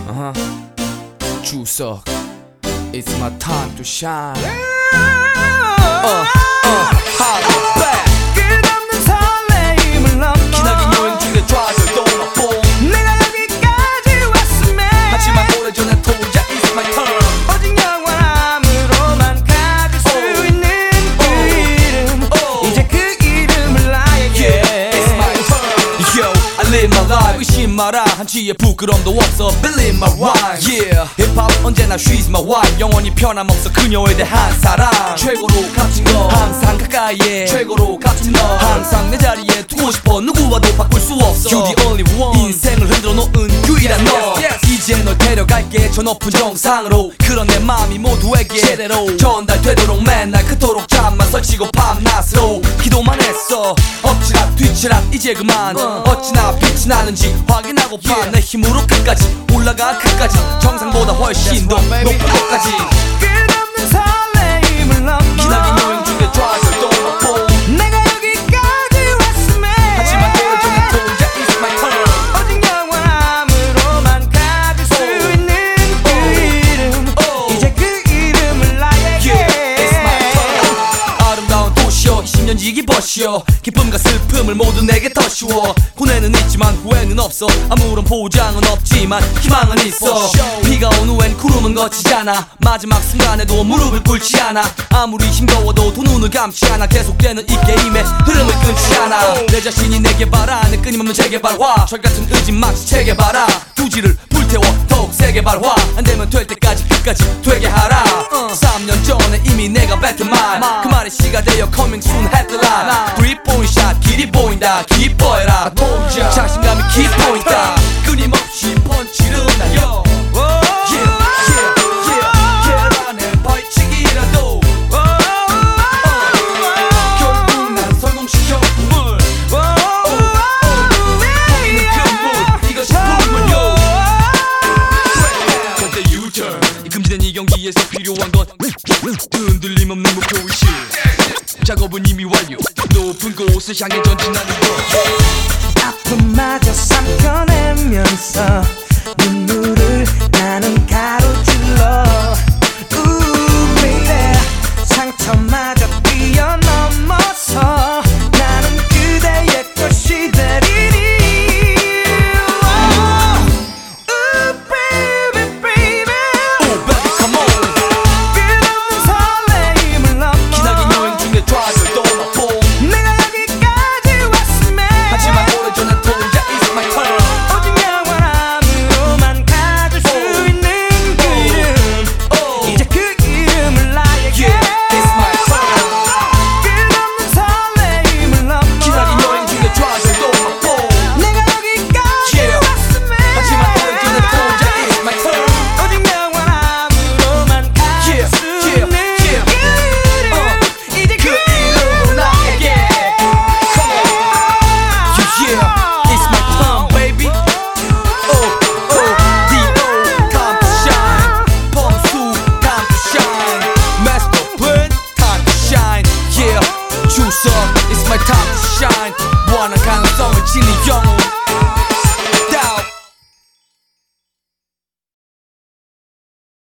주석, it's my time to shine. Holla back. 끝없는 설레임을 넘어 기나긴 여행 중에 좌절도 맛보. 내가 여기까지 왔음에 하지만 오래전에 도자 it's my turn. 오직 영원함으로만 가질 수 있는 그 이름 이제 그 이름을 나에게 Yeah, it's my turn. Yo, I live my life. 의심 마라 한치의 부끄럼도 없어. Believe my rhyme. Yeah, 힙합 언제나 she's my wife. 영원히 변함없어 그녀에 대한 사랑. 최고로 값진 거 항상 가까이에. 최고로 값진 너 항상 내 자리에 두고 싶어. 누구와도 바꿀 수 없어. You the only one. 인생을 흔들어 놓은 유일한 너. Yes, yes. 이제 널 데려갈게 저 높은 정상으로. 그런 내 마음이 모두에게 제대로 전달되도록 맨날 그토록 잠만 설치고 밤낮으로 기도만 했어. 엎치락 뒤치락 이제 그만. 어찌나 빛이 나는지 확인하고파. 내 힘으로 끝까지 올라가 끝까지 정상보다 훨씬 더 높은 곳까지. 끝없는 설레임을 넘어 기나긴 여행 중에 좌절도 맛보. 내가 여기까지 왔음에 하지만 오래전에 도자 it's my turn. 오직 영원함으로만 가질 수 있는 그 이름 이제 그 이름을 나에게 Yeah, it's my turn. 아름다운 도시여 20년 지기 버시여. 기쁨과 슬픔을 모두 내게 더 쉬워. 고뇌는 있지만 후회는 없어. 아무런 보장은 없지만 희망은 있어. 비가 온 후엔 구름은 거치잖아. 마지막 순간에도 무릎을 꿇지 않아. 아무리 힘겨워도 두 눈을 감지 않아. 계속되는 이 게임의 흐름을 끊지 않아. 내 자신이 내게 바라는 끊임없는 재개발화. 철같은 의지 마치 재개발아. 두지를 불태워 더욱 세게 발화. 안되면 될 때까지 끝까지 되게 하라. 3년 전에 이미 내가 뱉은 말 그 말이 시가 되어 coming soon headline. 3point shot 길이 보인다 기뻐해라. 자신감이 키포인트다. 끊임없이 펀치를 날려. Yeah, yeah, yeah. 계란에 벌칙이라도 결국 난 성공시켜 물. 보이는 그 물 이것이 풍물요. 절대 U-turn. 이 금지된 이 경기에서 필요한 건 흔들림 없는 목표의식. 작업은 이미 완료. 높은 곳을 향해 전진하는 것. 아픔마저 삼켜내면서 눈물을 나는 가로질러 Ooh baby 상처마저 뛰어넘어서 나는 그대의 것이 되리니 Ooh baby baby Oh baby come on. 끝없는 설레임을 넘어 기나긴 여행 중에 좌절도 맛보. 내가 여기까지 왔음에 하지만 오래전에 도자 it's my turn. 오직 영원함으로만 가질 수 있는 그 이름 이제 그 이름을 나에게 Yeah, it's my turn. 끝없는 설레임을 넘어 기나긴 여행 중에 좌절도 맛보. 내가 여기까지 Yeah. 왔음에 하지만 오래전에 도자 it's my turn. 오직 영원함으로만 가질 Yeah, 수 yeah, 있는 yeah. 그 이름 이제 그 이름을 나에게. Come on. Yeah, it's my turn baby. D.O. time to shine. 범수 time to shine. Master plan time to shine. Yeah, 주석 it's my time to shine. 무한한 가능성을 지닌 영혼.